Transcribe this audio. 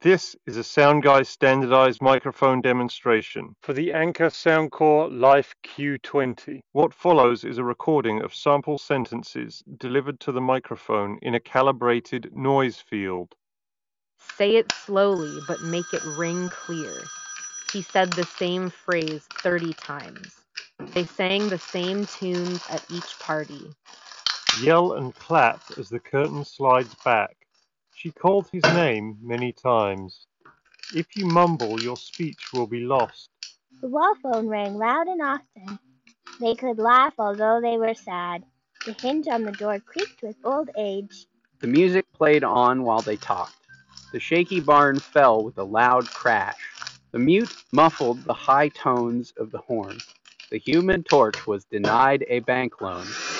This is a SoundGuy standardized microphone demonstration for the Anker Soundcore Life Q20. What follows is a recording of sample sentences delivered to the microphone in a calibrated noise field. Say it slowly, but make it ring clear. He said the same phrase 30 times. They sang the same tunes at each party. Yell and clap as the curtain slides back. She called his name many times. If you mumble, your speech will be lost. The wall phone rang loud and often. They could laugh although they were sad. The hinge on the door creaked with old age. The music played on while they talked. The shaky barn fell with a loud crash. The mute muffled the high tones of the horn. The Human Torch was denied a bank loan.